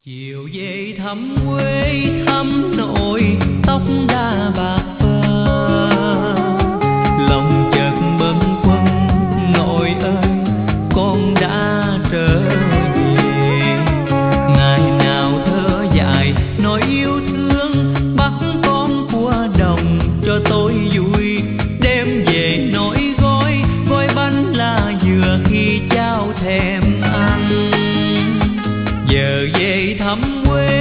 Chiều về thăm quê thăm nội, tóc đã bạc phơ, lòng chợt bâng khuâng nội ơi con đã trở về. Ngày nào thơ dài nói yêu thương, bắt con qua đồng cho tôi vui, đem về nỗi gói gói bánh lá dừa khi trao thèm ăn. Giờ về thăm quê